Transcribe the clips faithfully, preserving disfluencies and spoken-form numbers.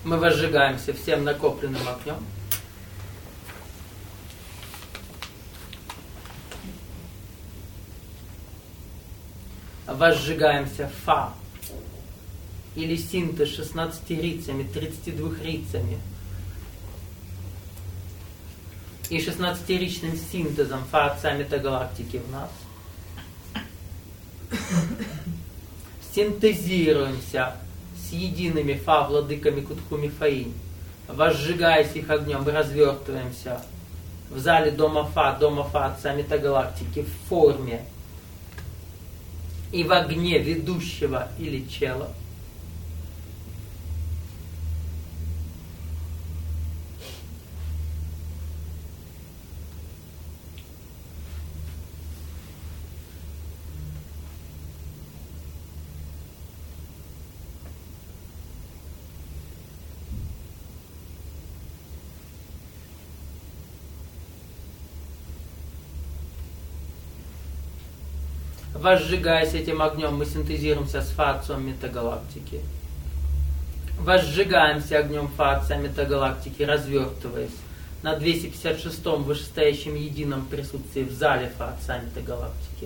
Мы возжигаемся всем накопленным огнем. Возжигаемся фа или синтез шестнадцати рицами, тридцати двух рицами и шестнадцатиричным синтезом фа отца метагалактики в нас. Синтезируемся с едиными фа владыками Кутхуми Фаинь, возжигаясь их огнем, развертываемся в зале дома фа, дома фа отца метагалактики в форме и в огне ведущего или чела. Возжигаясь этим огнем, мы синтезируемся с фа отцом метагалактики. Возжигаемся огнем фа отца метагалактики, развертываясь на двести пятьдесят шестом вышестоящем едином присутствии в зале фа отца метагалактики.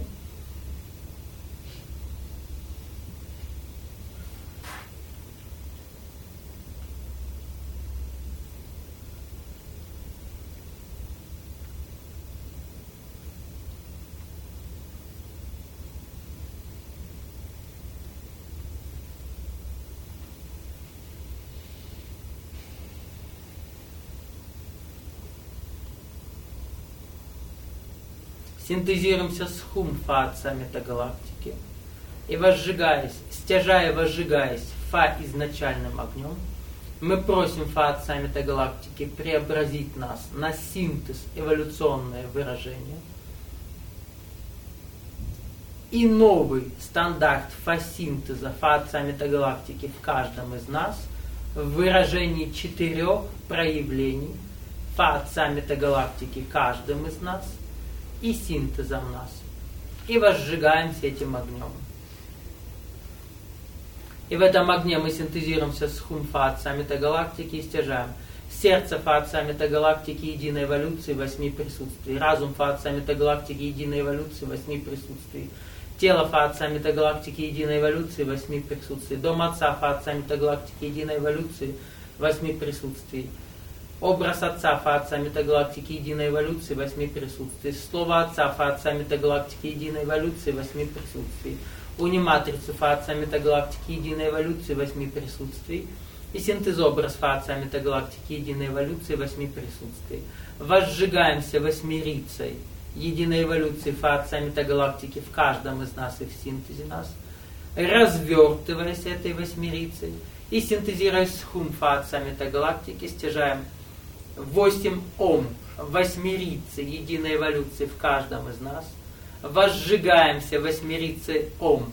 Синтезируемся с хум фа отца метагалактики и возжигаясь, стяжая возжигаясь фа изначальным огнем, мы просим фа отца метагалактики преобразить нас на синтез, эволюционное выражение и новый стандарт фа-синтеза фа отца метагалактики в каждом из нас в выражении четырех проявлений фа отца метагалактики каждым из нас и синтезом нас. И возжигаемся этим огнем. И в этом огне мы синтезируемся с хум фа отца метагалактики и стяжаем сердце фа отца метагалактики единой эволюции восьми присутствий, разум фа отца метагалактики единой эволюции восьми присутствий, тело фа отца метагалактики единой эволюции восьми присутствий, дом отца фа отца метагалактики единой эволюции восьми присутствий, образ отца фа отца метагалактики единой эволюции восьми присутствий, слово отца фа отца метагалактики единой эволюции восьми присутствий, униматрицу фа отца метагалактики единой эволюции восьми присутствий и синтезобраз фа отца метагалактики единой эволюции восьми присутствий. Возжигаемся восьмерицей единой эволюции фа отца метагалактики в каждом из нас и в синтезе нас, развертываясь этой восьмерицей и синтезируясь с хум фа отца метагалактики, стяжаем восемь ом, восьмерицы единой эволюции в каждом из нас, возжигаемся восьмерицей ом,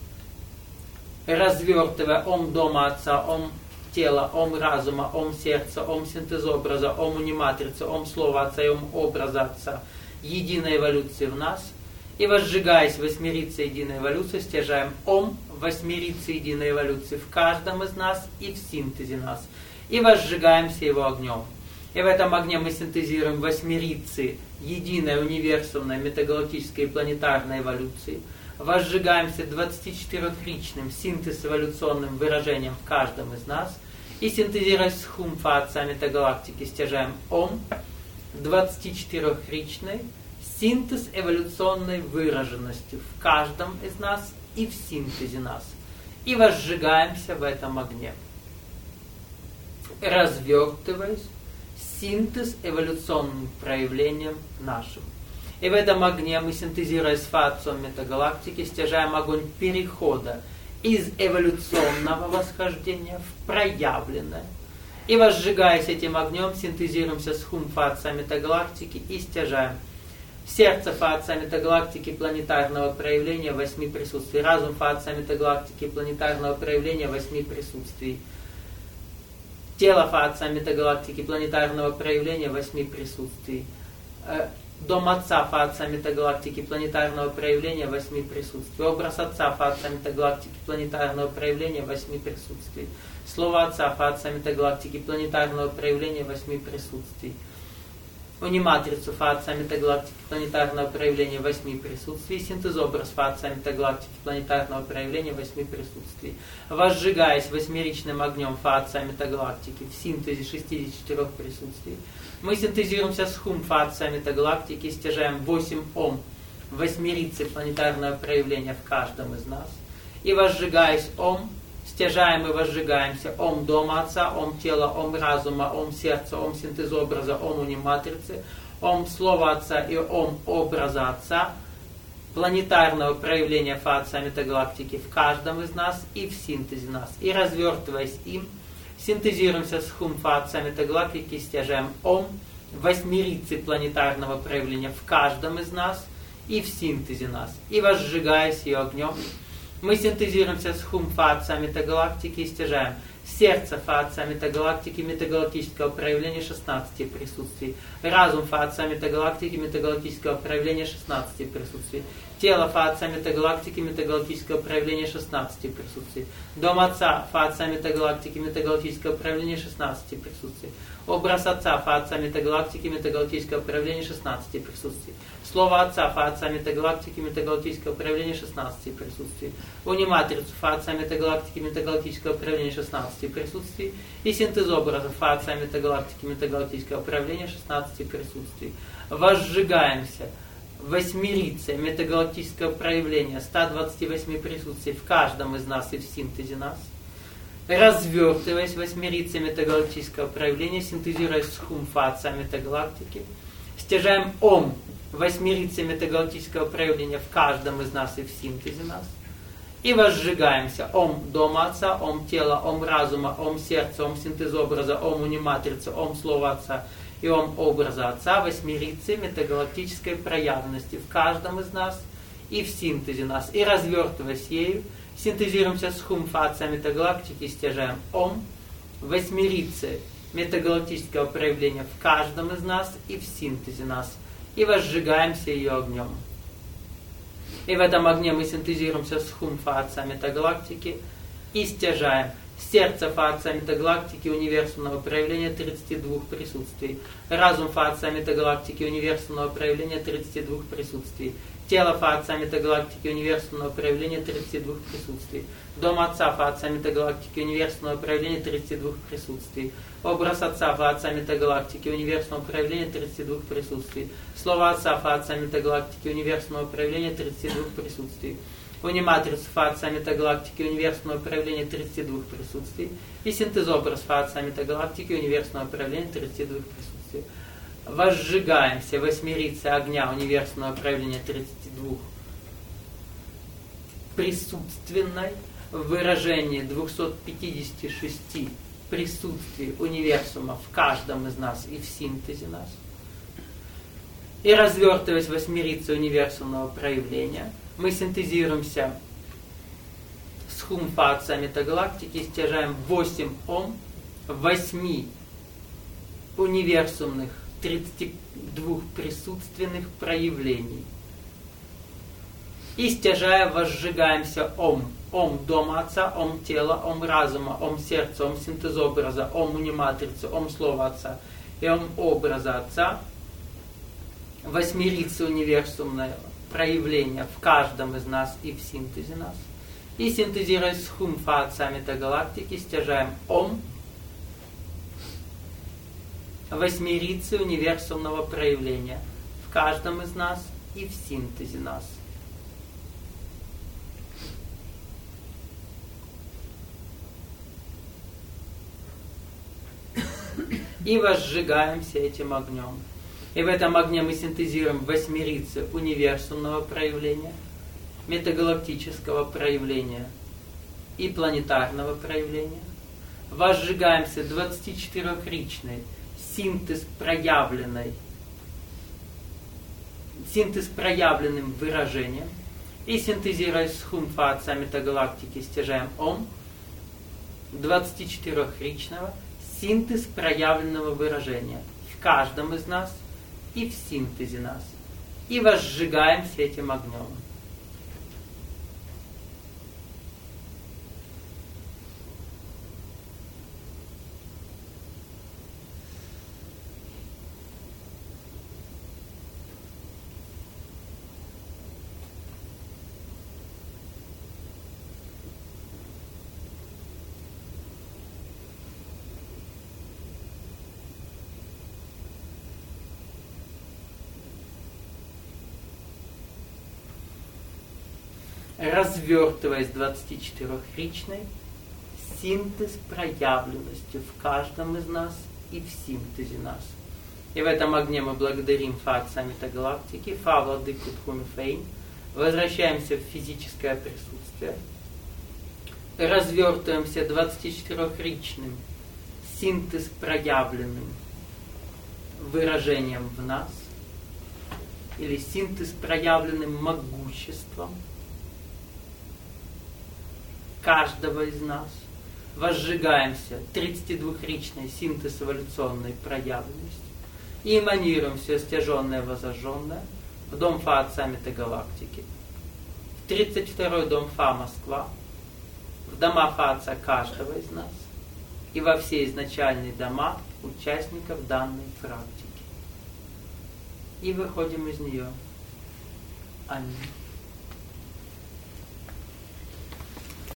развертывая ом дома отца, ом тела, ом разума, ом сердца, ом синтезобраза, ом униматрицы, ом слова отца и ом образа отца единой эволюции в нас, и возжигаясь восьмерицей единой эволюции, стяжаем ом восьмерицы единой эволюции в каждом из нас и в синтезе нас, и возжигаемся его огнем. И в этом огне мы синтезируем восьмерицы единой универсумной метагалактической и планетарной эволюции, возжигаемся двадцатичетырёхричным синтез-эволюционным выражением в каждом из нас, и синтезируясь с хум фа отца метагалактики, стяжаем ом двадцатичетырёхричный синтез эволюционной выраженностью в каждом из нас и в синтезе нас, и возжигаемся в этом огне, развертываясь синтез эволюционным проявлением нашим. И в этом огне мы, синтезируя с фа отцом метагалактики, стяжаем огонь перехода из эволюционного восхождения в проявленное. И возжигаясь этим огнем, синтезируемся с хум фа отца метагалактики и стяжаем сердце фа отца метагалактики планетарного проявления восьми присутствий, разум фа отца метагалактики планетарного проявления восьми присутствий, тело фа отца метагалактики планетарного проявления восьми присутствий, Дом Отца Фаатса метагалактики планетарного проявления восьми присутствий. Образ Отца Фаатса метагалактики планетарного проявления восьми присутствий. Слово Отца Фаатса метагалактики планетарного проявления восьми присутствий. Униматрицу Фаатса метагалактики планетарного проявления восьми присутствий. Синтезобраз Фаатса метагалактики планетарного проявления восьми присутствий. Возжигаясь восьмеричным огнем Фаатса метагалактики в синтезе шестидесяти четырёх присутствий, мы синтезируемся с хум Фаатса метагалактики, стяжаем восемь ом восьмерицы планетарного проявления в каждом из нас. И возжигаясь ом, стяжаем и возжигаемся ом Дома Отца, ом тела, ом разума, ом сердца, ом синтезобраза, ом униматрицы, ом Слова Отца и ом образа Отца, планетарного проявления Фаатса метагалактики в каждом из нас и в синтезе нас. И развертываясь им, синтезируемся с хум Фаатса метагалактики, стяжаем ом восьмерицы планетарного проявления в каждом из нас и в синтезе нас. И возжигаясь ее огнем, мы синтезируемся с хум Фаатса метагалактики и стяжаем сердце Фаатса метагалактики метагалактического проявления шестнадцати присутствий, разум Фаатса метагалактики метагалактического проявления шестнадцати присутствий, тело Фаатса метагалактики метагалактического проявления шестнадцати присутствий, дом Отца Фаатса метагалактики метагалактического проявления шестнадцати присутствий, образ Отца Фаатса метагалактики метагалактического проявления шестнадцати присутствий, слово Отца Фаатса метагалактики метагалактического проявления шестнадцати присутствий, униматрицу Фаатса метагалактики метагалактического проявления шестнадцати присутствий и синтезобраза Фаатса метагалактики метагалактического проявления шестнадцати присутствий. Возжигаемся восьмерицей метагалактического проявления ста двадцати восьми присутствий в каждом из нас и в синтезе нас. Развертываясь восьмерицей метагалактического проявления, синтезируясь с хум Фаатса метагалактики, стяжаем ом восьмерицей метагалактического проявления в каждом из нас и в синтезе нас. И возжигаемся ом Дома Отца, ом тела, ом разума, ом сердца, ом синтезобраза, ом униматрицы, ом Слова Отца и ом образа Отца восьмерицы метагалактической проявленности в каждом из нас и в синтезе нас. И развертываясь ею, синтезируемся с хум Фаатса метагалактики и стяжаем ом восьмерицы метагалактического проявления в каждом из нас и в синтезе нас. И возжигаемся ее огнем. И в этом огне мы синтезируемся с хум Фаатса метагалактики и стяжаем сердце Фаатса метагалактики универсального проявления тридцати двух присутствий, разум Фаатса метагалактики универсального проявления тридцати двух присутствий, тело Фаатса метагалактики универсального проявления тридцати двух присутствий, дом Отца Фаатса метагалактики универсального проявления тридцати двух присутствий, образ Отца Фаатса метагалактики универсального проявления тридцати двух присутствий, слово Отца Фаатса метагалактики универсального проявления тридцати двух присутствий, униматрицу Фаатса метагалактики универсального проявления тридцати двух присутствий и синтезобраз Фаатса метагалактики универсального проявления тридцати двух присутствий. Возжигаемся восьмерицей огня универсального проявления тридцати двух присутственной в выражении двухсот пятидесяти шести присутствий универсума в каждом из нас и в синтезе нас. И развертываясь восьмерицей универсального проявления, мы синтезируемся с хум Фаатса метагалактики и стяжаем восемь ом восьми универсумных тридцати двух присутственных проявлений. И стяжая возжигаемся ом. Ом Дома Отца, ом тела, ом разума, ом сердца, ом синтезобраза, ом униматрицы, ом Слова Отца и ом образа Отца. Восьмерицы универсумное проявление в каждом из нас и в синтезе нас. И синтезируясь с хум Фаатса метагалактики, стяжаем ом восьмерицы универсального проявления в каждом из нас и в синтезе нас. И возжигаемся этим огнем. И в этом огне мы синтезируем восьмерицы универсального проявления, метагалактического проявления и планетарного проявления. Возжигаемся двадцатичетырёхричной синтез проявленной, синтез проявленным выражением. И синтезируясь с хум Фаатса метагалактики, стяжаем ом двадцатичетырёхричного синтез проявленного выражения в каждом из нас и в синтезе нас. И возжигаемся этим огнем. Развертываясь двадцатичетырёхричной, синтез проявленности в каждом из нас и в синтезе нас. И в этом огне мы благодарим Фа Отца Метагалактики, Фа Владыку Тхуми Фейн, возвращаемся в физическое присутствие, развертываемся двадцатичетырёхричным, синтез проявленным выражением в нас, или синтез проявленным могуществом каждого из нас, возжигаемся тридцатидвухричный синтез эволюционной проявленности и эманируем все стяженное и возожженное в дом Фа Отца Метагалактики, в тридцать второй дом Фа Москва, в дома Фа Отца каждого из нас и во все изначальные дома участников данной практики. И выходим из нее. Аминь.